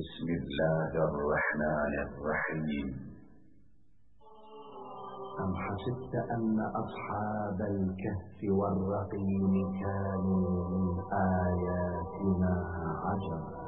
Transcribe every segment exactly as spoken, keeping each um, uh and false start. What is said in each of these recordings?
بسم الله الرحمن الرحيم أم حسبت أن أصحاب الكهف والرقيم كانوا من آياتنا عجبا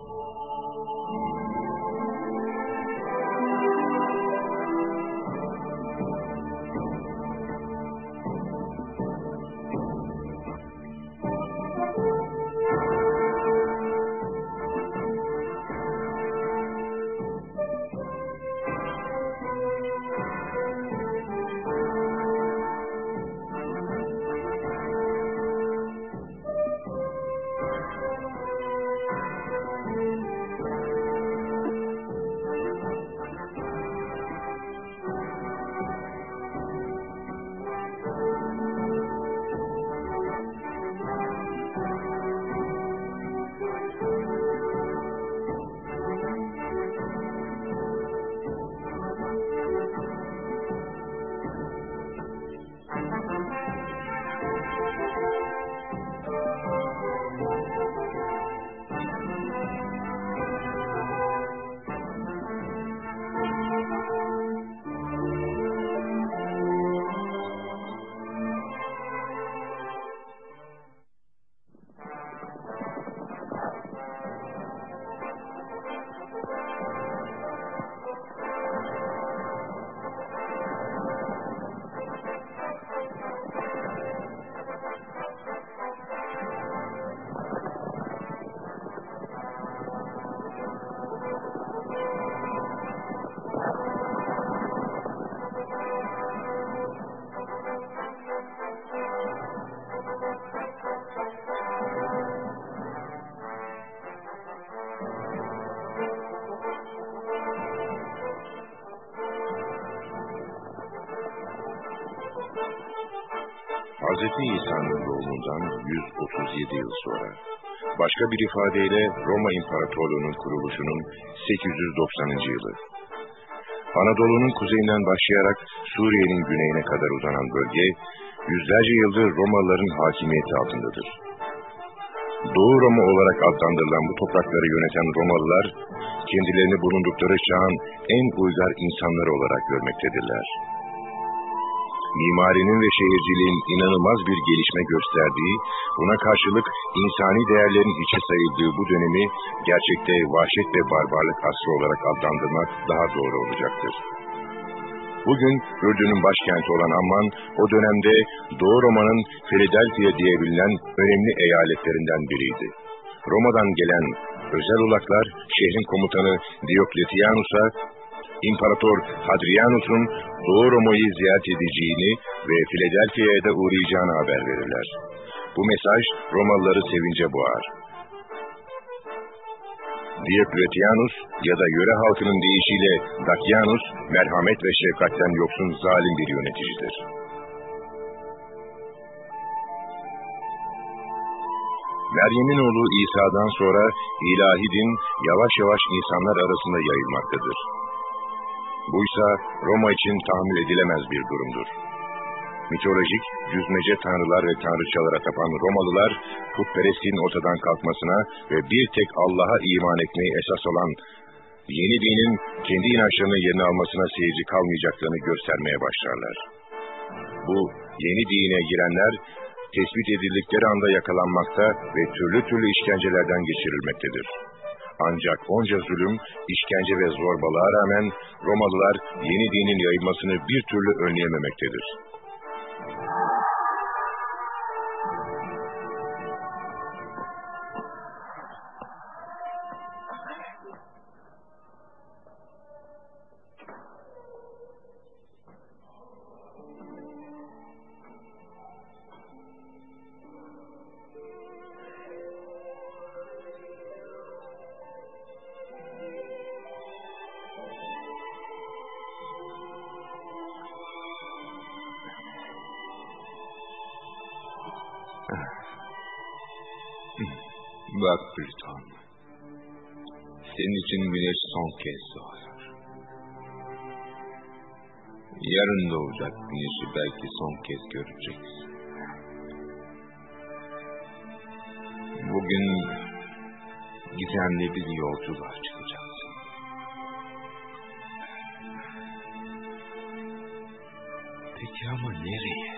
Hazreti İsa'nın doğumundan yüz otuz yedi yıl sonra, başka bir ifadeyle Roma İmparatorluğu'nun kuruluşunun sekiz yüz doksanıncı yılı. Anadolu'nun kuzeyinden başlayarak Suriye'nin güneyine kadar uzanan bölge, yüzlerce yıldır Romalıların hakimiyeti altındadır. Doğu Roma olarak adlandırılan bu toprakları yöneten Romalılar, kendilerini bulundukları çağın en uygar insanları olarak görmektedirler. Mimarinin ve şehirciliğin inanılmaz bir gelişme gösterdiği, buna karşılık insani değerlerin hiçe sayıldığı bu dönemi gerçekte vahşet ve barbarlık asrı olarak adlandırmak daha doğru olacaktır. Bugün Ürdün'ün başkenti olan Amman, o dönemde Doğu Roma'nın Philadelphia diye bilinen önemli eyaletlerinden biriydi. Roma'dan gelen özel ulaklar şehrin komutanı Diokletianus'a, İmparator Hadrianus'un Doğu Roma'yı ziyaret edeceğini ve Philadelphia'ya da uğrayacağını haber verirler. Bu mesaj Romalıları sevince boğar. Diokletianus ya da yöre halkının deyişiyle Dakianus, merhamet ve şefkatten yoksun zalim bir yöneticidir. Meryem'in oğlu İsa'dan sonra ilahi din yavaş yavaş insanlar arasında yayılmaktadır. Buysa Roma için tahammül edilemez bir durumdur. Mitolojik, düzmece tanrılar ve tanrıçalara tapan Romalılar, putperestliğin ortadan kalkmasına ve bir tek Allah'a iman etmeyi esas olan yeni dinin kendi inançlarını yerine almasına seyirci kalmayacaklarını göstermeye başlarlar. Bu yeni dine girenler, tespit edildikleri anda yakalanmakta ve türlü türlü işkencelerden geçirilmektedir. Ancak onca zulüm, işkence ve zorbalığa rağmen Romalılar yeni dinin yayılmasını bir türlü önleyememektedir. Bak Plüton, senin için güneş son kez doğar. Yarın doğacak güneşi belki son kez göreceksin. Bugün gizemli bir yolculuğa çıkacağız. ama nereye?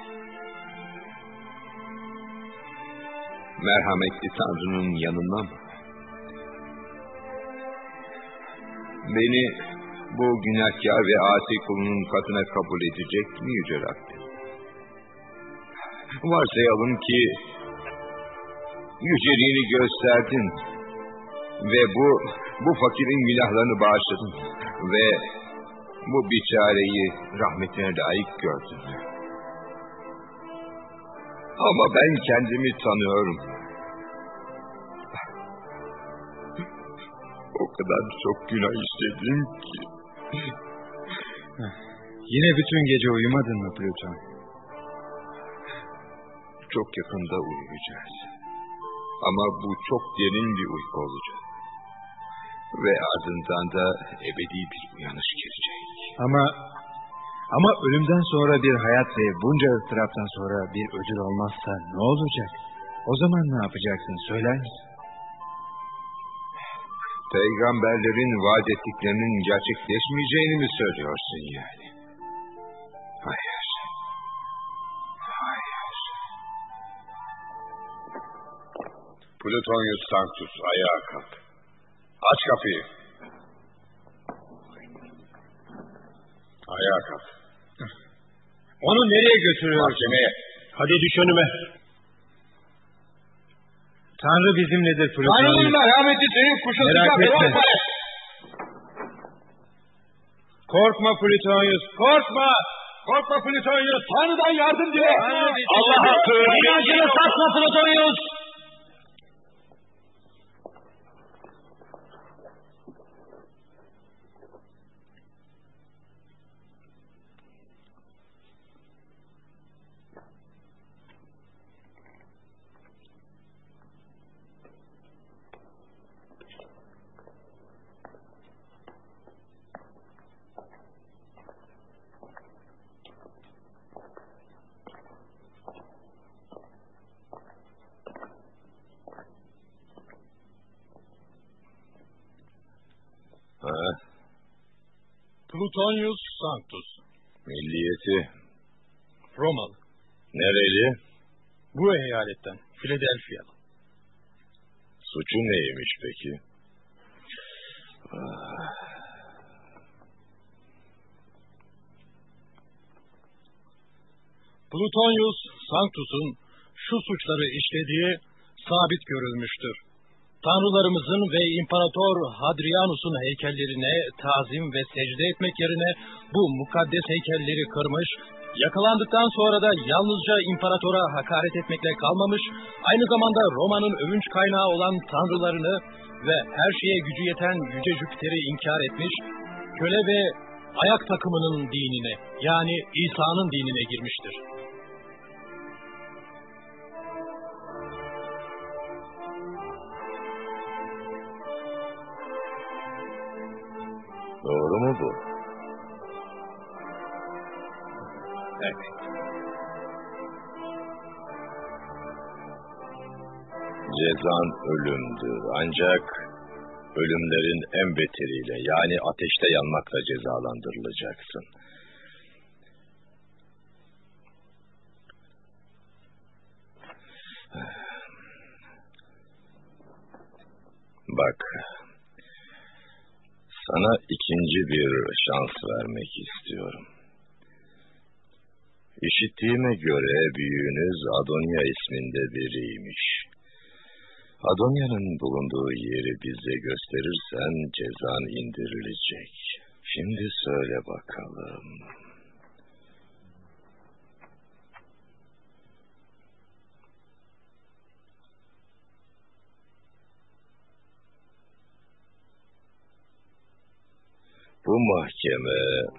Merhametli Tanrı'nın yanına mı? Beni bu günahkar ve asi kulunun katına kabul edecek mi Yüce Rabbim? Varsayalım ki yüceliğini gösterdin ve bu bu fakirin günahlarını bağışladın ve bu biçareyi rahmetine layık gördün. Ama ben kendimi tanıyorum. O kadar çok günah işledim ki. Yine bütün gece uyumadın mı Plüton? Çok yakında uyuyacağız. Ama bu çok derin bir uyku olacak. Ve ardından da ebedi bir uyanış gelecek. Ama ama ölümden sonra bir hayat ve bunca ıstıraptan sonra bir ödül olmazsa ne olacak? O zaman ne yapacaksın, söyler misin? Peygamberlerin vaat ettiklerinin gerçekleşmeyeceğini mi söylüyorsun yani? Hayır. Hayır. Plutonius Sanctus, ayağa kalk. Aç kapıyı. Ayağa kalk. Onu nereye götürüyorsun? Mahkemeye. Hadi düş önüme. Tanrı bizimledir Plutonius. Tanrı'nın merhameti senin kuşun Merak sıcak. etme. Korkma Plutonius, korkma! Korkma Plutonius! Tanrı'dan yardım dile. Allah'a sığın! İnancını satma Plutonius. Plutonius Sanctus. Milliyeti. Romalı. Nereli? Bu eyaletten. Philadelphia'lı. Suçu neymiş peki? Plutonius Sanctus'un şu suçları işlediği sabit görülmüştür. Tanrılarımızın ve İmparator Hadrianus'un heykellerine tazim ve secde etmek yerine bu mukaddes heykelleri kırmış, yakalandıktan sonra da yalnızca imparatora hakaret etmekle kalmamış, aynı zamanda Roma'nın övünç kaynağı olan tanrılarını ve her şeye gücü yeten Yüce Jüpiter'i inkar etmiş, köle ve ayak takımının dinine, yani İsa'nın dinine girmiştir. Doğru mu bu? Evet. Cezan ölümdür. Ancak ölümlerin en beteriyle, yani ateşte yanmakla cezalandırılacaksın. Bak, sana ikinci bir şans vermek istiyorum. İşittiğime göre büyüğünüz Adonia isminde biriymiş. Adonia'nın bulunduğu yeri bize gösterirsen cezan indirilecek. Şimdi söyle bakalım. Bu mahkeme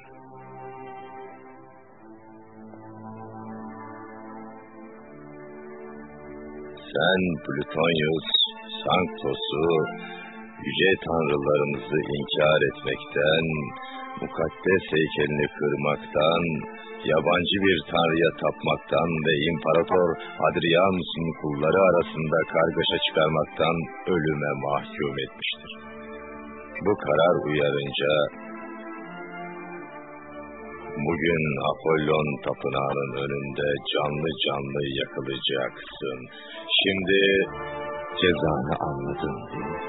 sen Plutonius Sanctus'u yüce tanrılarımızı inkar etmekten, mukaddes heykelini kırmaktan, yabancı bir tanrıya tapmaktan ve İmparator Hadrianus'un kulları arasında kargaşa çıkarmaktan ölüme mahkum etmiştir. Bu karar uyarınca Bugün Apollon tapınağının önünde canlı canlı yakılacaksın. Şimdi cezanı anladın değil mi?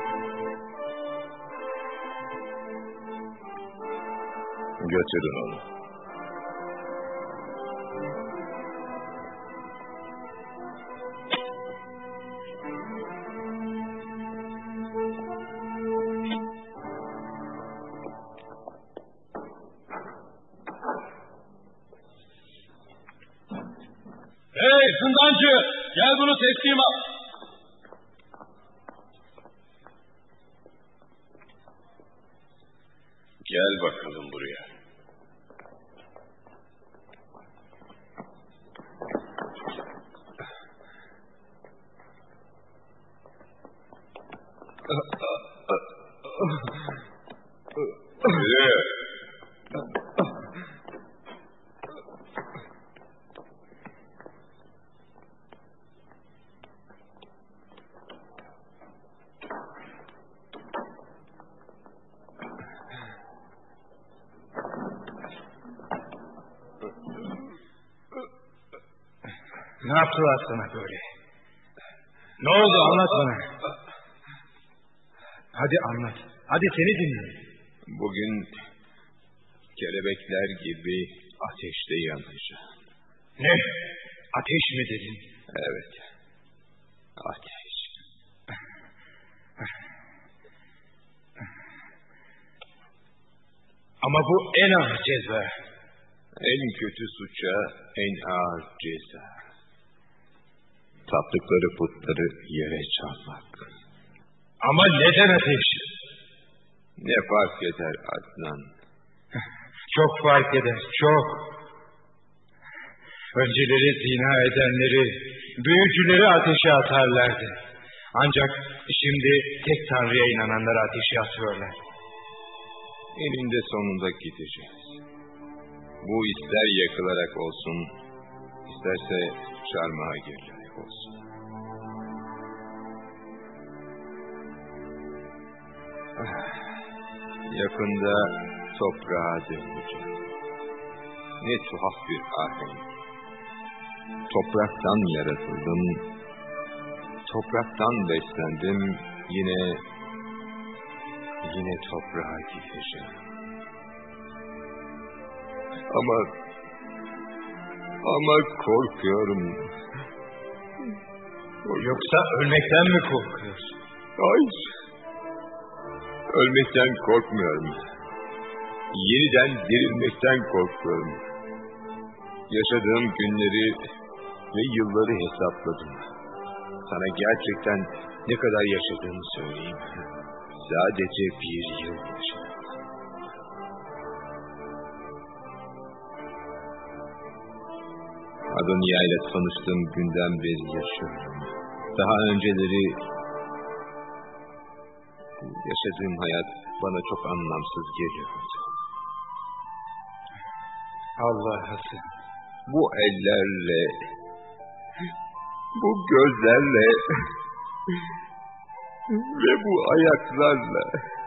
Götürün onu. Hey zindancı, gel bunu teslim al. Gel bakalım buraya. Yürü. Ne yaptılar sana böyle? Ne oldu anlat bana. Hadi anlat. Hadi seni dinliyorum. Bugün kelebekler gibi ateşte yanacağım. Ne? Ateş mi dedin? Evet. Ateş. Ama bu en ağır ceza. En kötü suça en ağır ceza. Taptıkları putları yere çalmak. Ama neden ateş? Ne fark eder Adnan? Çok fark eder, çok. Önceleri zina edenleri, büyücüleri ateşe atarlardı. Ancak şimdi tek Tanrı'ya inananları ateşe atıyorlar. Eninde sonunda gideceğiz. Bu ister yakılarak olsun, isterse çarmıha gerilerek olsun. Yakında toprağa döneceğim. Ne tuhaf bir ahenk. Topraktan yaratıldım, topraktan beslendim, yine, yine toprağa gideceğim. Ama, ama korkuyorum. Yoksa ölmekten mi korkuyorsun? Hayır. Ölmekten korkmuyorum. Yeniden dirilmekten korkuyorum. Yaşadığım günleri ve yılları hesapladım. Sana gerçekten ne kadar yaşadığımı söyleyeyim. Sadece bir yıl yaşadım. Adonia ile tanıştığım günden beri yaşıyorum. Daha önceleri yaşadığım hayat bana çok anlamsız geliyordu. Allah'ım. Bu ellerle, bu gözlerle ve bu ayaklarla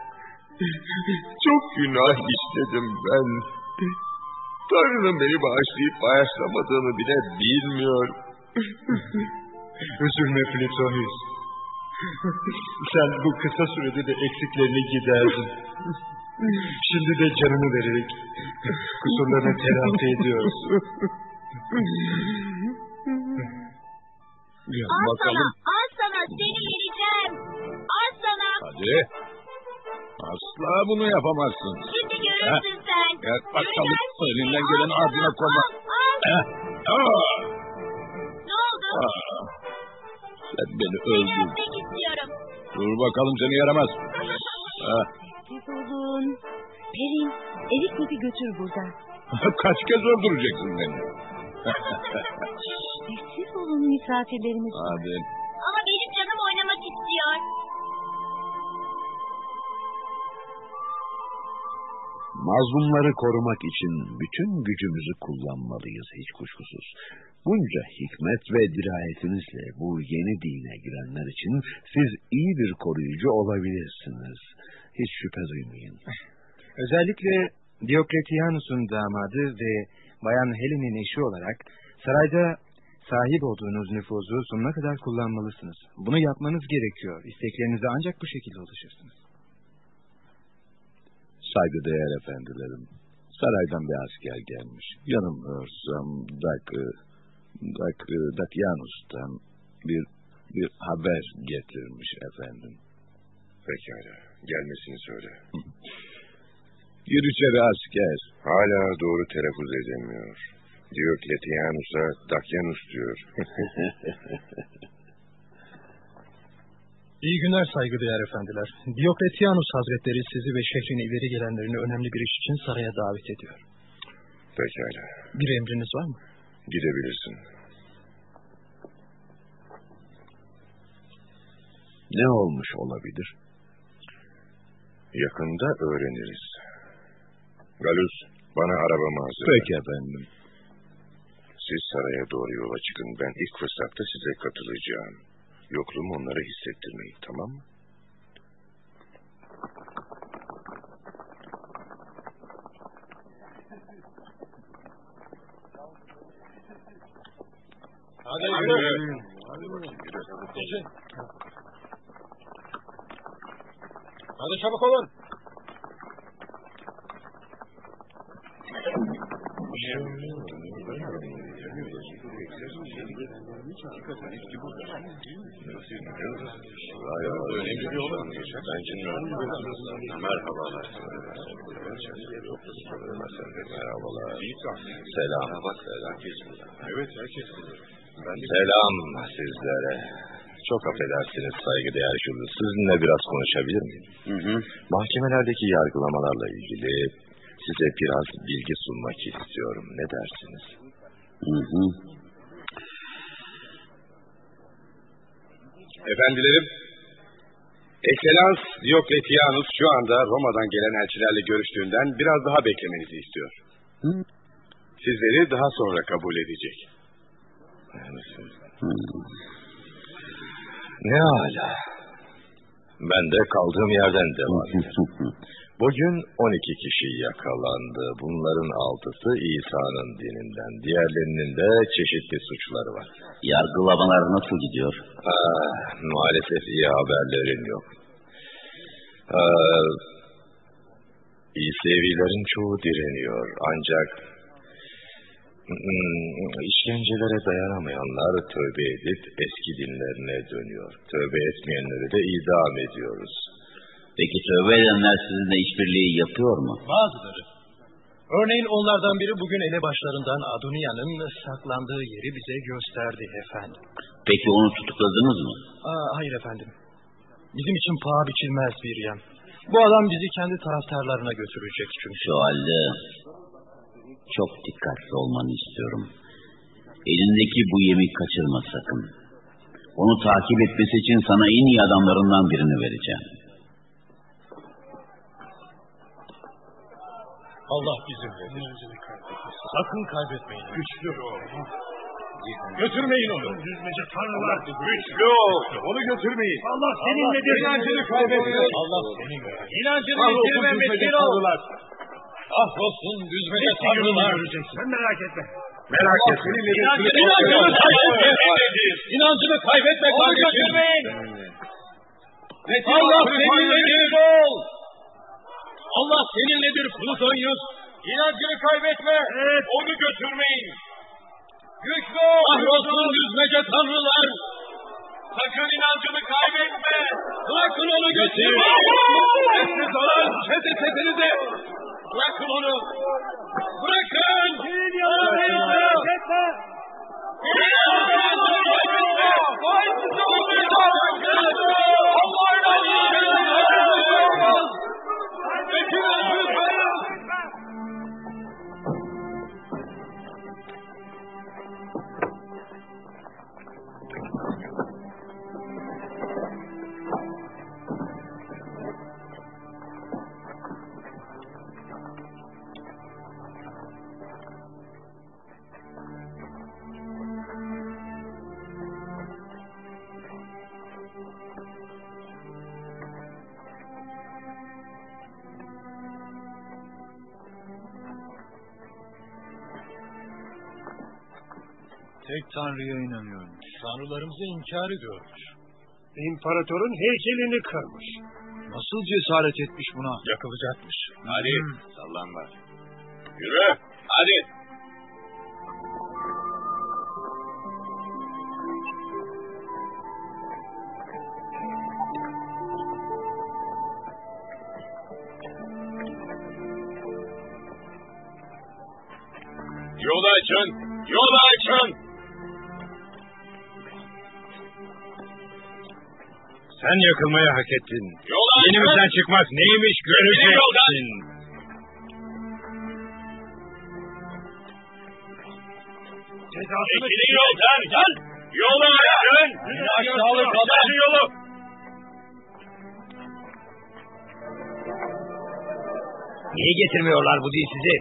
çok günah işledim ben. Tanrı'nın beni bağışlayıp bağışlamadığını bile bilmiyorum. Üzülme Plutonius. Sen bu kısa sürede de eksiklerini giderdin. Şimdi de canını vererek kusurlarını telafi ediyorsun. Ya, al bakalım. Sana, al sana, seni yeneceğim. Al sana. Hadi. Asla bunu yapamazsın. Şimdi görürsün ha? Sen. Gel bakalım. Elinden gelen ardına koyma. Al, al. Ne oldu? Aa, sen beni Seni öldürdün. öpmek istiyorum. Dur bakalım, seni yaramaz. Sessiz olun. Pelin, Erik'le götür buradan. Kaç kez öldüreceksin beni? Sessiz olun, misafirlerimiz var. Hadi. Ama benim canım oynamak istiyor. Mazlumları korumak için bütün gücümüzü kullanmalıyız hiç kuşkusuz. Bunca hikmet ve dirayetinizle bu yeni dine girenler için siz iyi bir koruyucu olabilirsiniz. Hiç şüphe duymayın. Özellikle Diokletianus'un damadı ve Bayan Helen'in eşi olarak sarayda sahip olduğunuz nüfuzu sonuna kadar kullanmalısınız. Bunu yapmanız gerekiyor. İsteklerinize ancak bu şekilde ulaşırsınız. Saygıdeğer efendilerim, saraydan bir asker gelmiş. Yanılmıyorsam Dak, Dak, Dakianus'tan bir, bir haber getirmiş efendim. Pekala, gelmesini söyle. Gir içeri asker. Hala doğru telaffuz edemiyor. Diokletianus'a Dakianus diyor. İyi günler saygıdeğer efendiler. Diokletianus Hazretleri sizi ve şehrin ileri gelenlerini önemli bir iş için saraya davet ediyor. Pekala. Bir emriniz var mı? Gidebilirsin. Ne olmuş olabilir? Yakında öğreniriz. Galus, bana arabamı hazırla. Peki efendim. Siz saraya doğru yola çıkın. Ben ilk fırsatta size katılacağım. Yokluğumu onlara hissettirmeyin, tamam mı? Hadi yürü. Hadi bakayım, yürü. Geçin. Hadi çabuk olun. Merhabalar. Merhabalar. Selam. Evet, herkes selam sizlere. Çok affedersiniz saygıdeğer şurada. Sizinle biraz konuşabilir miyim? Hı hı. Mahkemelerdeki yargılamalarla ilgili size biraz bilgi sunmak istiyorum. Ne dersiniz? Hı hı. Efendilerim, Ekselans Diokletianus şu anda Roma'dan gelen elçilerle görüştüğünden biraz daha beklemenizi istiyor. Hı? Sizleri daha sonra kabul edecek. Hı. Ne hala? Ben de kaldığım yerden devam ederim. Bugün on iki kişi yakalandı. Bunların altısı İsa'nın dininden. Diğerlerinin de çeşitli suçları var. Yargılamalar nasıl gidiyor? Ah, maalesef iyi haberlerim yok. Ah, İsevilerin çoğu direniyor. Ancak hmm, işkencelere dayanamayanlar tövbe edip eski dinlerine dönüyor. Tövbe etmeyenleri de idam ediyoruz. Peki tövbe edenler sizinle işbirliği yapıyor mu? Bazıları. Örneğin onlardan biri bugün elebaşlarından Adonia'nın saklandığı yeri bize gösterdi efendim. Peki onu tutukladınız mı? Aa, hayır efendim. Bizim için paha biçilmez bir yan. Bu adam bizi kendi taraftarlarına götürecek çünkü. Şu halde çok dikkatli olmanı istiyorum. Elindeki bu yemi kaçırma sakın. Onu takip etmesi için sana en iyi adamlarından birini vereceğim. Allah bizimle. Sakın kaybetmeyin. Güçlü o. Götürmeyin onu. Düzmece tanrılar. Güçlü o. Onu götürmeyin. Allah seninledir. İnancını kaybetmeyin. Allah seninle. İnancını yitirme metin ol. Ah olsun düzmece tanrılar. Sen merak etme. Merak etme. İnancını kaybetme. İnancını kaybetme kardeşim. Onu götürmeyin. Allah seninledir ol. Allah seninledir Plutonyus. İnancını kaybetme. Evet. Onu götürmeyin. Güçlü ol. Kahrolsun düzmece tanrılar. Sakın inancını kaybetme. Bırakın onu götürmeyin. Sessiz olun. Sessiz sesinizi. Bırakın onu. Bırakın. Gelin yanına. Kaybetme. İnancını kaybetme. Allah'ın adıyla. tek tanrıya inanıyormuş. Tanrılarımızı inkar ediyormuş. İmparatorun heykelini kırmış. Nasıl cesaret etmiş buna? Yakılacakmış. Hadi sallanma. Yürü hadi. Yolu açın! Yolu açın! Sen yakılmayı hak ettin. Yolu açın! Yenimizden çıkmaz neymiş göreceksin. Cezasını Çekilin yoldan! Gel! Yolu açın! Aşağılık adam! Açın yolu! Niye getirmiyorlar bu dinsizi?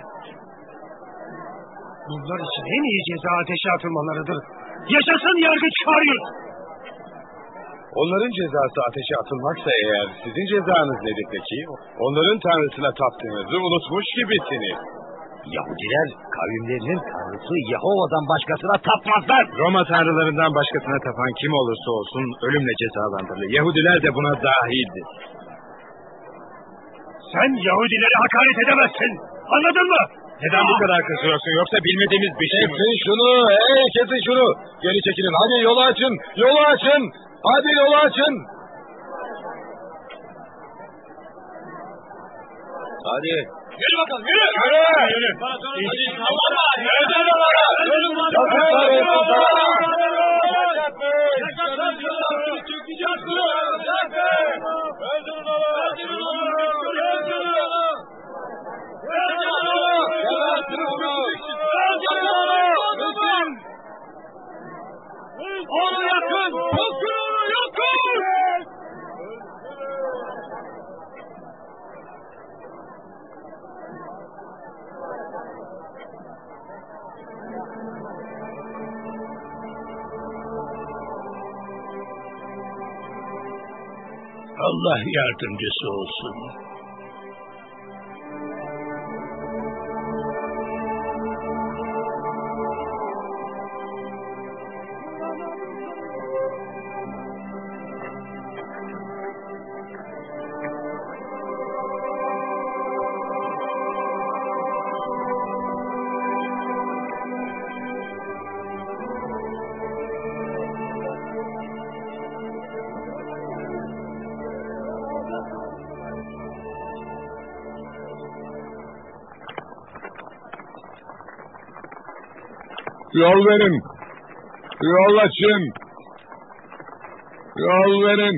Bunlar için en iyi ceza ateşe atılmalarıdır. Yaşasın yargıç Karyus! Onların cezası ateşe atılmaksa eğer sizin cezanız nedir peki? Onların tanrısına taptığınızı unutmuş gibisiniz. Yahudiler kavimlerinin tanrısı Yahova'dan başkasına tapmazlar. Roma tanrılarından başkasına tapan kim olursa olsun ölümle cezalandırılır. Yahudiler de buna dahildir. Sen Yahudilere hakaret edemezsin. Anladın mı? Neden bu kadar kızıyorsun, yoksa bilmediğimiz bir şey mi? Kesin şunu, hey kesin şunu. Geri çekilin, hadi yolu açın, yolu açın. Hadi yolu açın. Hadi. Yürü bakalım, yürü. Yürü. Yürü. Hadi, sallama. Nereden onlara? Yazıklar olsun sana. Onu yakın! Yakın onu yakın! Allah yardımcısı olsun. Yol verin. Yol açın. Yol verin.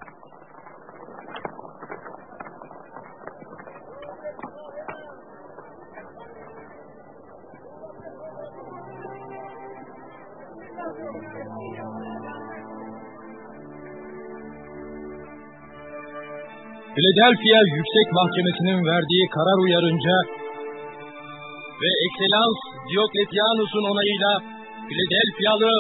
Philadelphia Yüksek Mahkemesi'nin verdiği karar uyarınca ve Ekselans Diokletianus'un onayıyla Philadelphia'lı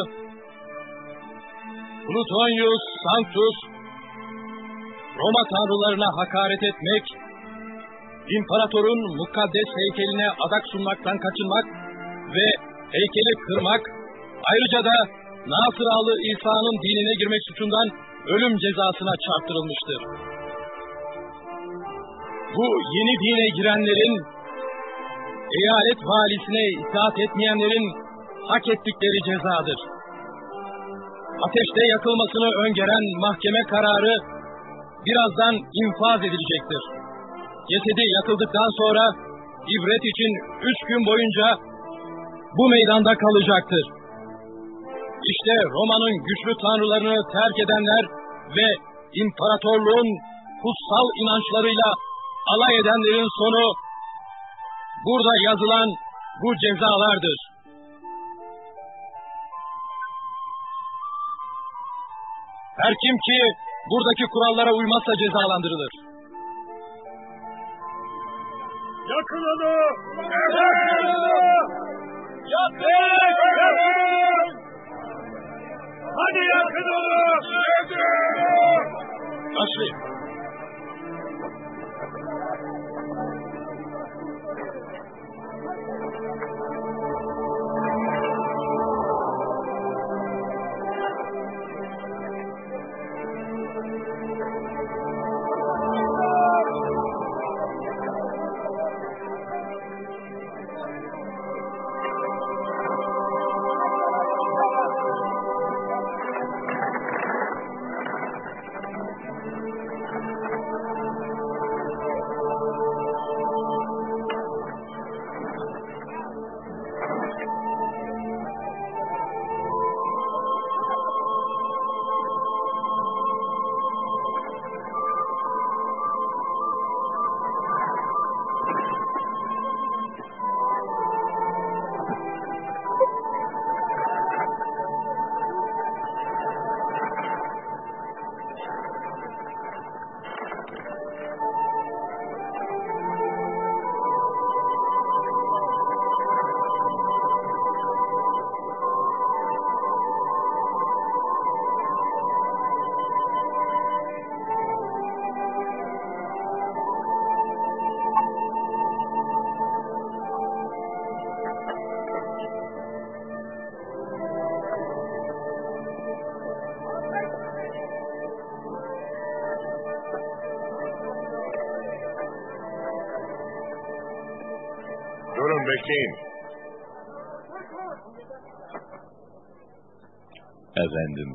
Plutonius Sanctus Roma tanrılarına hakaret etmek, imparatorun mukaddes heykeline adak sunmaktan kaçınmak ve heykeli kırmak, ayrıca da Nasıralı İsa'nın dinine girmek suçundan ölüm cezasına çarptırılmıştır. Bu yeni dine girenlerin, eyalet valisine itaat etmeyenlerin hak ettikleri cezadır. Ateşte yakılmasını öngören mahkeme kararı birazdan infaz edilecektir. Cesedi yakıldıktan sonra ibret için üç gün boyunca bu meydanda kalacaktır. İşte Roma'nın güçlü tanrılarını terk edenler ve imparatorluğun kutsal inançlarıyla alay edenlerin sonu burada yazılan bu cezalardır. Her kim ki buradaki kurallara uymazsa cezalandırılır. Yakın onu! Yakın onu! Yakın! Yakın! Hadi yakın onu! Yakın! Başlayın. bekleyin. Efendim.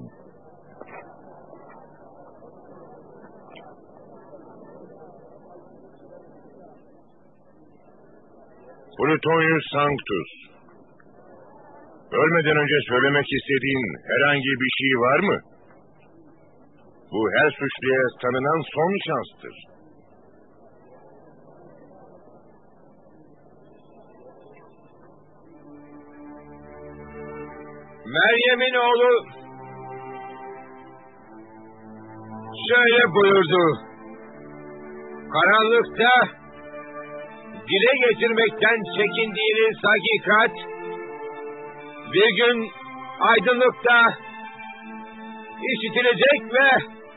Plutonius Sanctus. Ölmeden önce söylemek istediğin herhangi bir şey var mı? Bu her suçluya tanınan son şanstır. Meryem'in oğlu şöyle buyurdu. Karanlıkta dile getirmekten çekindiğiniz hakikat bir gün aydınlıkta işitilecek ve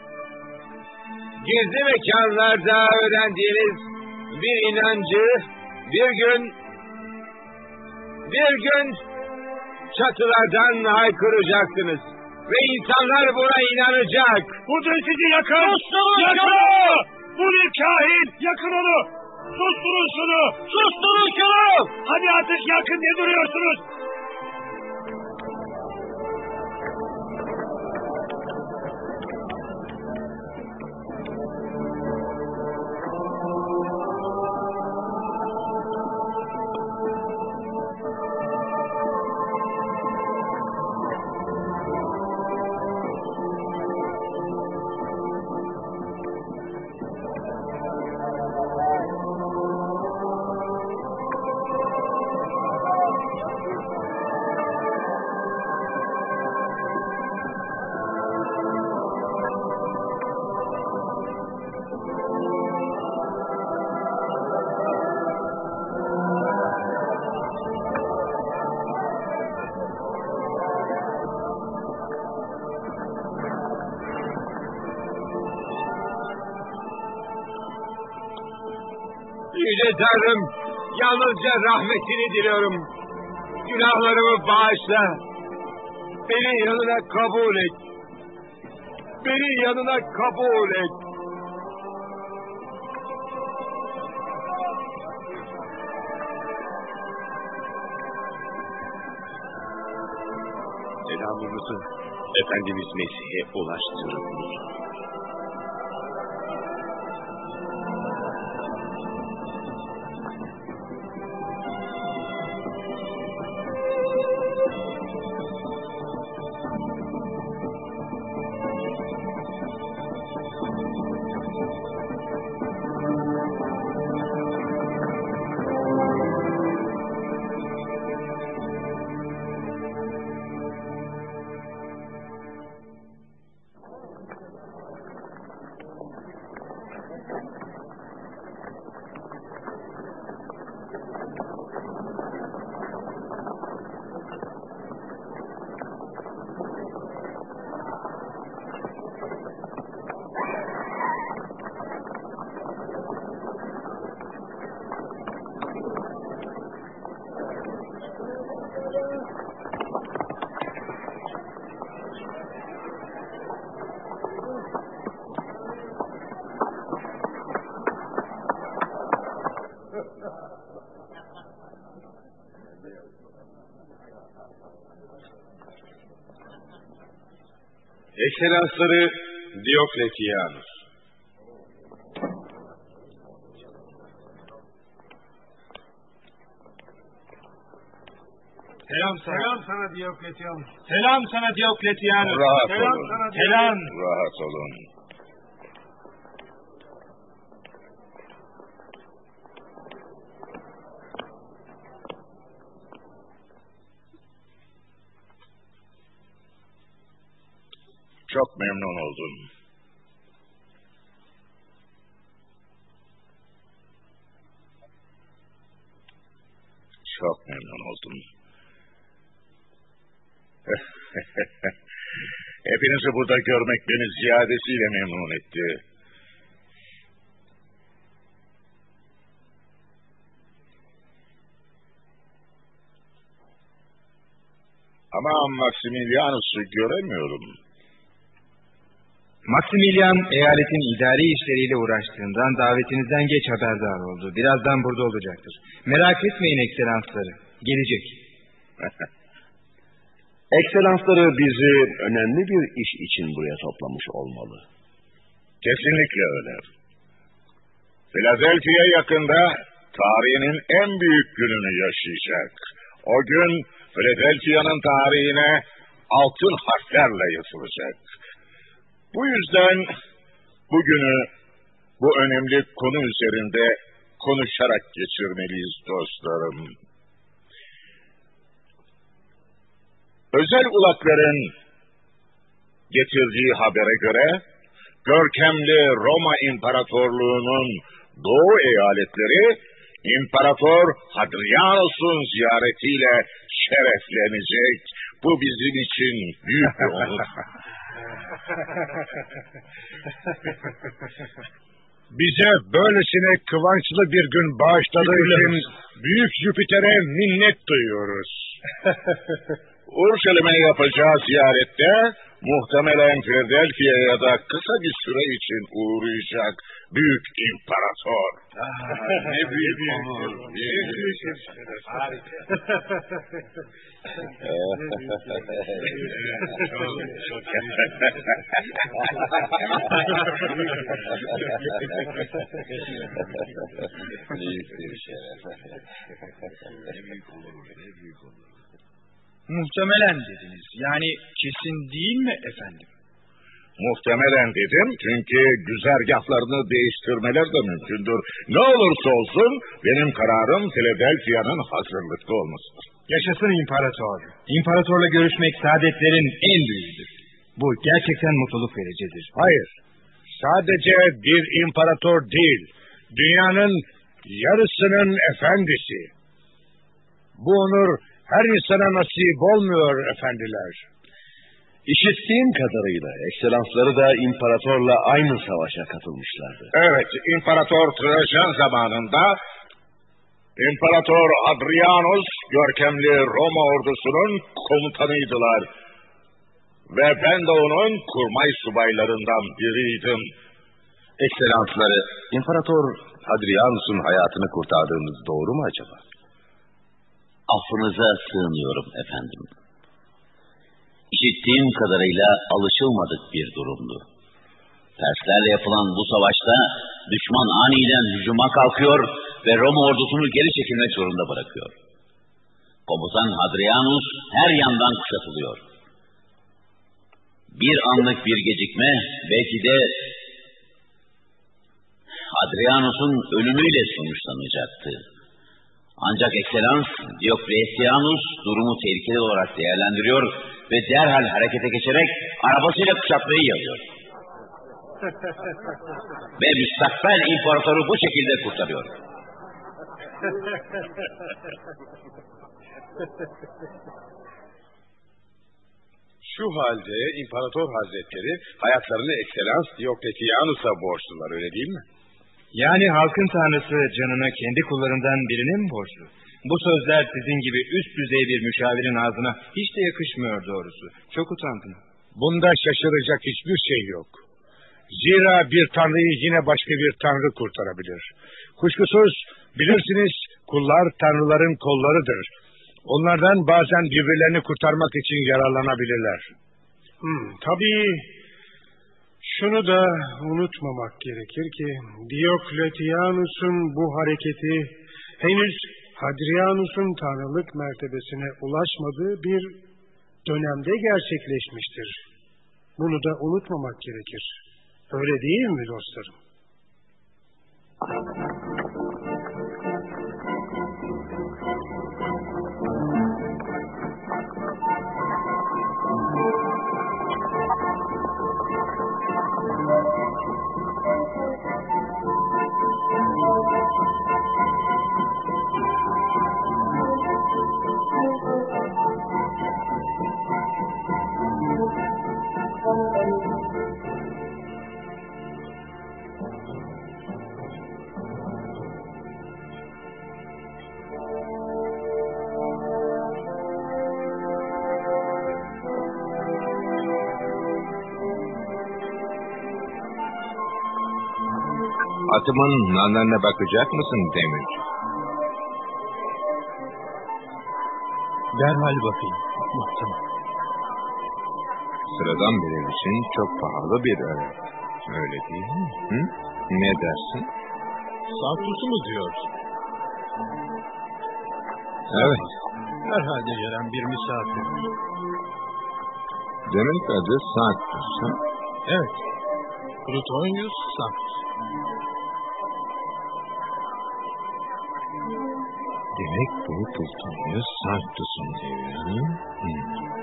gizli mekanlarda öğrendiğiniz bir inancı bir gün bir gün çatılardan haykıracaksınız ve insanlar buna inanacak. Budur sizi yakın! Susturun şunu! Bu bir kahin! Yakın onu! Susturun şunu! Susturun şunu! Hadi artık yakın, ne duruyorsunuz? Yüce Tanrım, yalnızca rahmetini diliyorum. Günahlarımı bağışla. Beni yanına kabul et. Beni yanına kabul et. Selamımızı Efendimiz Mesih'e ulaştırın. Ekselansları Diokletianus. Selam sana. Selam sana Diokletianus. Selam sana Diokletianus. Rahat Selam olun. sana Selam. Rahat olun. Çok memnun oldum. Çok memnun oldum. Hepinizi burada görmek beni ziyadesiyle memnun etti. Ama Maximilianus'u göremiyorum. Maximilian eyaletin idari işleriyle uğraştığından davetinizden geç haberdar oldu. Birazdan burada olacaktır. Merak etmeyin ekselansları. Gelecek. Ekselansları bizi önemli bir iş için buraya toplamış olmalı. Kesinlikle öyle. Philadelphia yakında tarihinin en büyük gününü yaşayacak. O gün Philadelphia'nın tarihine altın harflerle yazılacak. Bu yüzden bugünü bu önemli konu üzerinde konuşarak geçirmeliyiz dostlarım. Özel ulakların getirdiği habere göre görkemli Roma İmparatorluğu'nun doğu eyaletleri İmparator Hadrianus'un ziyaretiyle şereflenecek. Bu bizim için büyük bir onur. Bize böylesine kıvançlı bir gün bağışladığı için büyük Jüpiter'e minnet duyuyoruz. Urşelim'e yapacağı ziyarette muhtemelen Philadelphia'ya da kısa bir süre için uğrayacak büyük imparator. Ah, ne büyük onur. Ne büyük şeref. Harika. Büyük bir şeref. Ne büyük olur, ne büyük olur. Muhtemelen dediniz. Yani kesin değil mi efendim? Muhtemelen dedim çünkü güzergahlarını değiştirmeler de mümkündür. Ne olursa olsun benim kararım Philadelphia'nın hazırlıklı olmasıdır. Yaşasın imparator. İmparatorla görüşmek saadetlerin en büyüğüdür. Bu gerçekten mutluluk vericidir. Hayır. Sadece bir imparator değil, dünyanın yarısının efendisi. Bu onur her insana nasip olmuyor efendiler. İşittiğim kadarıyla ekselansları da imparatorla aynı savaşa katılmışlardı. Evet, İmparator Trajan zamanında İmparator Hadrianus görkemli Roma ordusunun komutanıydılar. Ve ben de onun kurmay subaylarından biriydim. Ekselansları, İmparator Hadrianus'un hayatını kurtardığınız doğru mu acaba? Affınıza sığınıyorum efendim. İşittiğim kadarıyla alışılmadık bir durumdu. Perslerle yapılan bu savaşta düşman aniden hücuma kalkıyor ve Roma ordusunu geri çekilmek zorunda bırakıyor. Komutan Hadrianus her yandan kuşatılıyor. Bir anlık bir gecikme belki de Hadrianus'un ölümüyle sonuçlanacaktı. Ancak Ekselans Diokletianus durumu tehlikeli olarak değerlendiriyor ve derhal harekete geçerek arabasıyla kuşatmayı yazıyor. Ve müstakbel imparatoru bu şekilde kurtarıyor. Şu halde İmparator Hazretleri hayatlarını Ekselans Diokletianus'a borçlular, öyle değil mi? Yani halkın tanrısı canını kendi kullarından birine mi borçlu? Bu sözler sizin gibi üst düzey bir müşavirin ağzına hiç de yakışmıyor doğrusu. Çok utandım. Bunda şaşıracak hiçbir şey yok. Zira bir tanrıyı yine başka bir tanrı kurtarabilir. Kuşkusuz bilirsiniz kullar tanrıların kollarıdır. Onlardan bazen birbirlerini kurtarmak için yararlanabilirler. Hmm, tabii şunu da unutmamak gerekir ki Diokletianus'un bu hareketi henüz Hadrianus'un tanrılık mertebesine ulaşmadığı bir dönemde gerçekleşmiştir. Bunu da unutmamak gerekir. Öyle değil mi dostlarım? atımın nallarına bakacak mısın Demirci? Derhal bakayım. Baktım. Sıradan bir ev için çok pahalı bir ev. Öyle değil mi? Hı? Ne dersin? Sanktus'u mu diyorsun? Evet. Herhalde gelen bir misafir. Demek adı Sanctus, ha? Evet. Plutonius Sanctus. Demek bu Plutonius Sanctus'un evi, ha? Hı.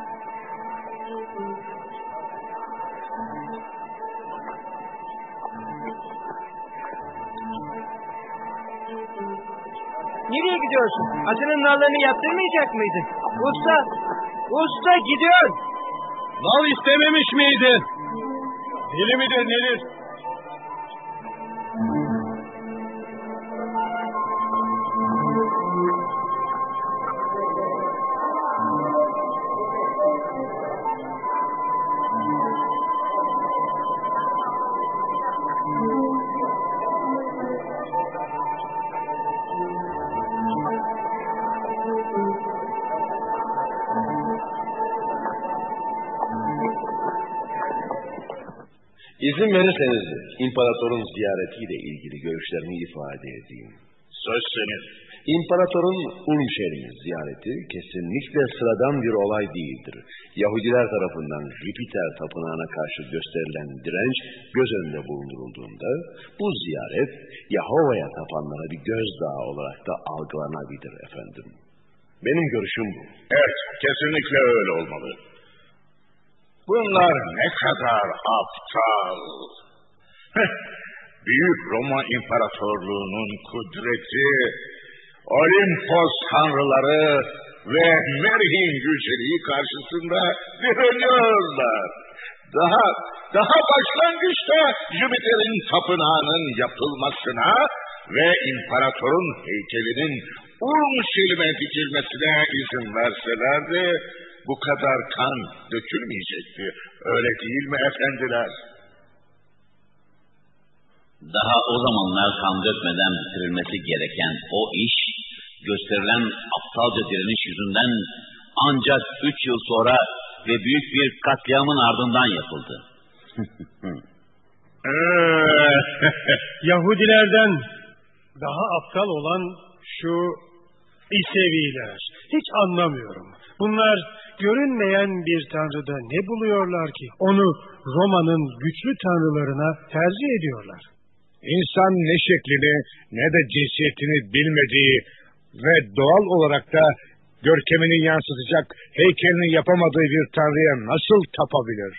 Nereye gidiyorsun? Atının nallarını yaptırmayacak mıydın? Usta! Usta gidiyor! Nal istememiş miydin? Deli midir nedir? İzin verirseniz imparatorun ziyaretiyle ilgili görüşlerimi ifade edeyim. Söz senin. İmparatorun Ulmşehir'in ziyareti kesinlikle sıradan bir olay değildir. Yahudiler tarafından Jüpiter tapınağına karşı gösterilen direnç göz önünde bulundurulduğunda bu ziyaret Yahova'ya tapanlara bir gözdağı olarak da algılanabilir efendim. Benim görüşüm bu. Evet, kesinlikle öyle olmalı. Bunlar ne kadar aptal. Heh, Büyük Roma İmparatorluğu'nun kudreti, Olimpos tanrıları ve Merhin güceliği karşısında direniyorlar. Daha, daha başlangıçta Jüpiter'in tapınağının yapılmasına ve imparatorun heykelinin Ulmşehir'e dikilmesine izin verselerdi, bu kadar kan dökülmeyecekti. Öyle değil mi efendiler? Daha o zamanlar kan dökmeden bitirilmesi gereken o iş, gösterilen aptalca direniş yüzünden ancak üç yıl sonra ve büyük bir katliamın ardından yapıldı. Yahudilerden daha aptal olan şu İseviler. Hiç anlamıyorum. Bunlar görünmeyen bir tanrıda ne buluyorlar ki? Onu Roma'nın güçlü tanrılarına tercih ediyorlar. İnsan ne şeklini ne de cinsiyetini bilmediği ve doğal olarak da görkemini yansıtacak heykelini yapamadığı bir tanrıya nasıl tapabilir?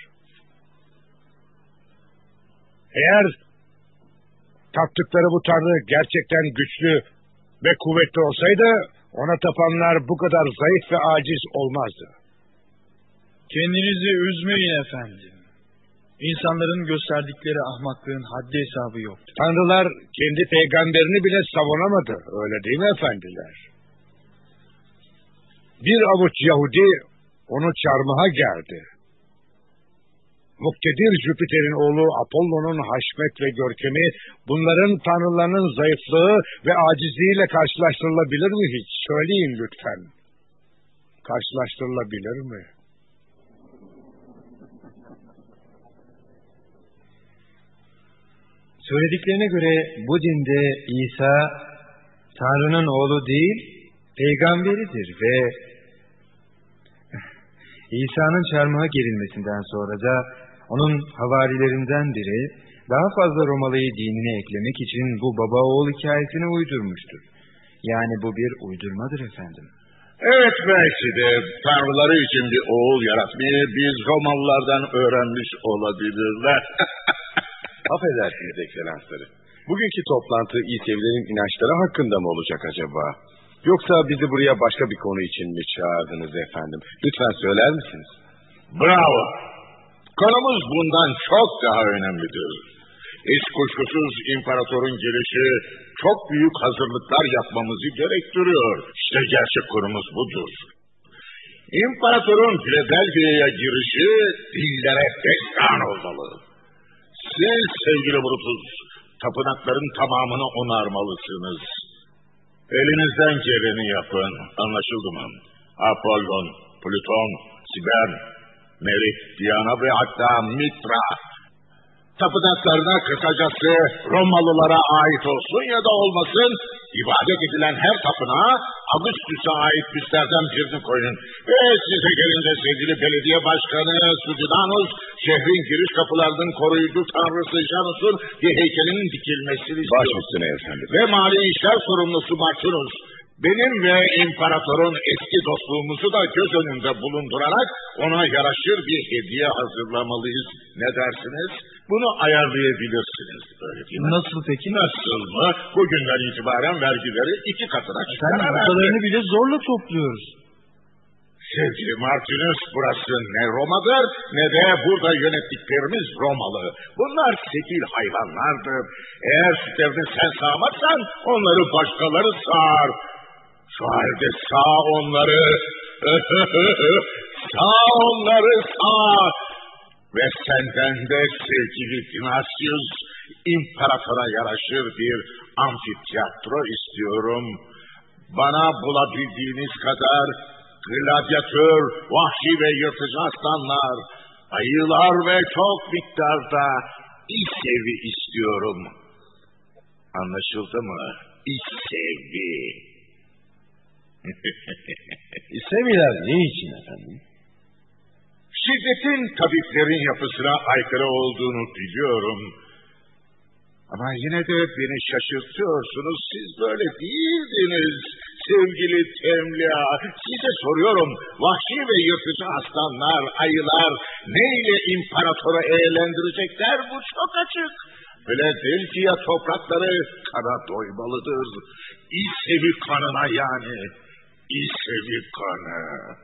Eğer taptıkları bu tanrı gerçekten güçlü ve kuvvetli olsaydı ona tapanlar bu kadar zayıf ve aciz olmazdı. Kendinizi üzmeyin efendim. İnsanların gösterdikleri ahmaklığın haddi hesabı yoktur. Tanrılar kendi peygamberini bile savunamadı. Öyle değil mi efendiler? Bir avuç Yahudi onu çarmıha gerdi. Muktedir Jüpiter'in oğlu Apollo'nun haşmet ve görkemi bunların tanrılarının zayıflığı ve acizliğiyle karşılaştırılabilir mi hiç? Söyleyin lütfen. Karşılaştırılabilir mi? Söylediklerine göre bu dinde İsa Tanrı'nın oğlu değil, peygamberidir ve İsa'nın çarmıha gerilmesinden sonra da onun havarilerinden biri daha fazla Romalıyı dinine eklemek için bu baba oğul hikayesini uydurmuştur. Yani bu bir uydurmadır efendim. Evet, belki de tanrıları için bir oğul yaratmayı biz Romalılardan öğrenmiş olabilirler. Affedersiniz ekselansları. Bugünkü toplantı İsevilerin inançları hakkında mı olacak acaba? Yoksa bizi buraya başka bir konu için mi çağırdınız efendim? Lütfen söyler misiniz? Bravo. Konumuz bundan çok daha önemlidir. Hiç kuşkusuz imparatorun gelişi çok büyük hazırlıklar yapmamızı gerektiriyor. İşte gerçek konumuz budur. İmparatorun Philadelphia'ya girişi dillere destan olmalı. Siz sevgili Brutus, tapınakların tamamını onarmalısınız. Elinizden geleni yapın, anlaşıldı mı? Apollon, Plüton, Sibel, Merit, Diana ve hatta Mitra. Tapınaklarına kısacası Romalılara ait olsun ya da olmasın, ibadet edilen her tapınağa Augustus'a ait büstlerden birini koyun. Ve size gelince sevgili belediye başkanı Sudidanus, şehrin giriş kapılarının koruyucu tanrısı Janus'un bir heykelinin dikilmesini istiyor. Baş üstüne efendim. Ve mali işler sorumlusu Martinus, benim ve imparatorun eski dostluğumuzu da göz önünde bulundurarak ona yaraşır bir hediye hazırlamalıyız. Ne dersiniz? Bunu ayarlayabilirsiniz. Öyle değil mi? Nasıl peki? Nasıl mı? Bugünden itibaren vergileri iki katına çıkarır. Efendim, kadarını bile zorla topluyoruz. Sevgili Martinus, burası ne Roma'dır ne de burada yönettiklerimiz Romalı. Bunlar sefil hayvanlardır. Eğer sütlerini sen sağmazsan onları başkaları sağar. Şu halde sağ onları, sağ onları sağ. Ve senden de sevgili Dionysius, imparatora yaraşır bir amfiteyatro istiyorum. Bana bulabildiğiniz kadar gladyatör, vahşi ve yırtıcı aslanlar, ayılar ve çok miktarda İsevi istiyorum. Anlaşıldı mı? İsevi. İseviler ne için efendim? Şiddetin tabiplerin yapısına aykırı olduğunu biliyorum. Ama yine de beni şaşırtıyorsunuz. Siz böyle değildiniz sevgili Temlia. Size soruyorum. Vahşi ve yırtıcı aslanlar, ayılar neyle imparatoru eğlendirecekler? Bu çok açık. Philadelphia toprakları kana doymalıdır. İsevi kanına yani. İsevi kanı.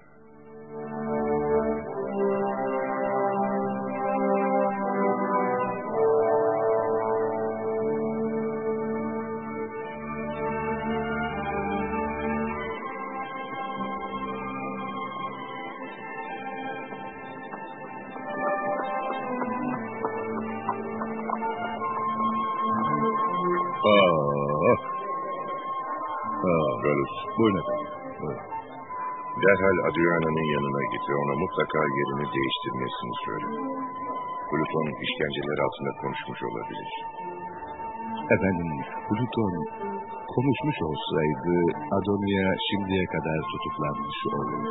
Buyurun efendim. Buyurun. Derhal Adriana'nın yanına git ve ona mutlaka yerini değiştirmesini söyle. Plüton işkenceler altında konuşmuş olabilir. Efendim, Plüton konuşmuş olsaydı Adonia şimdiye kadar tutuklanmış olurdu.